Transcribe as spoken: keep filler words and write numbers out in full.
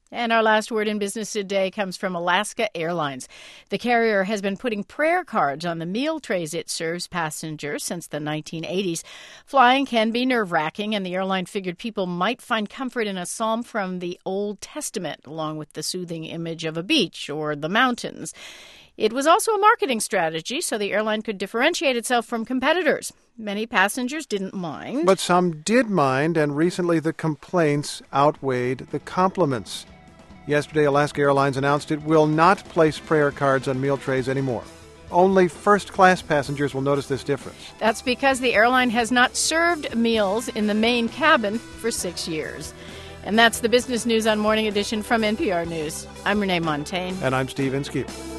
And our last word in business today comes from Alaska Airlines. The carrier has been putting prayer cards on the meal trays it serves passengers since the nineteen eighties. Flying can be nerve-wracking, and the airline figured people might find comfort in a psalm from the Old Testament, along with the soothing image of a beach or the mountains. It was also a marketing strategy so the airline could differentiate itself from competitors. Many passengers didn't mind. But some did mind, and recently the complaints outweighed the compliments. Yesterday, Alaska Airlines announced it will not place prayer cards on meal trays anymore. Only first-class passengers will notice this difference. That's because the airline has not served meals in the main cabin for six years. And that's the business news on Morning Edition from N P R News. I'm Renee Montaigne. And I'm Steve Inskeep.